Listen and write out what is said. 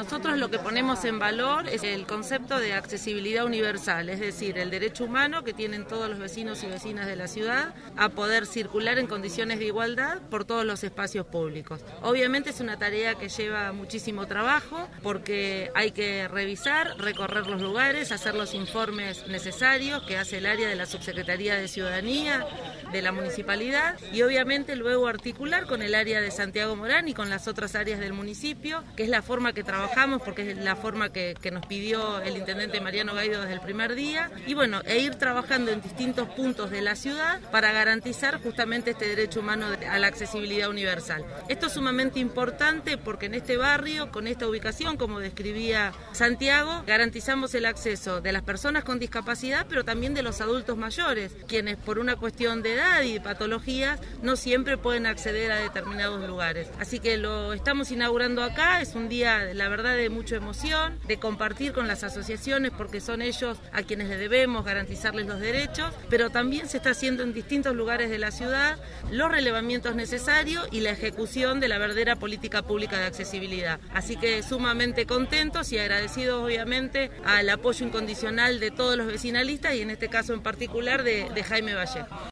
Nosotros lo que ponemos en valor es el concepto de accesibilidad universal, es decir, el derecho humano que tienen todos los vecinos y vecinas de la ciudad a poder circular en condiciones de igualdad por todos los espacios públicos. Obviamente es una tarea que lleva muchísimo trabajo porque hay que revisar, recorrer los lugares, hacer los informes necesarios que hace el área de la Subsecretaría de Ciudadanía de la Municipalidad y obviamente luego articular con el área de Santiago Morán y con las otras áreas del municipio, que es la forma que trabajamos porque es la forma que nos pidió el intendente Mariano Gaido desde el primer día y bueno, ir trabajando en distintos puntos de la ciudad para garantizar justamente este derecho humano a la accesibilidad universal. Esto es sumamente importante porque en este barrio, con esta ubicación, como describía Santiago, garantizamos el acceso de las personas con discapacidad, pero también de los adultos mayores, quienes por una cuestión de edad y de patologías no siempre pueden acceder a determinados lugares. Así que lo estamos inaugurando acá, es un día, la verdad, de mucha emoción, de compartir con las asociaciones porque son ellos a quienes le debemos garantizarles los derechos, pero también se está haciendo en distintos lugares de la ciudad los relevamientos necesarios y la ejecución de la verdadera política pública de accesibilidad. Así que sumamente contentos y agradecidos obviamente al apoyo incondicional de todos los vecinalistas y en este caso en particular de Jaime Vallejo.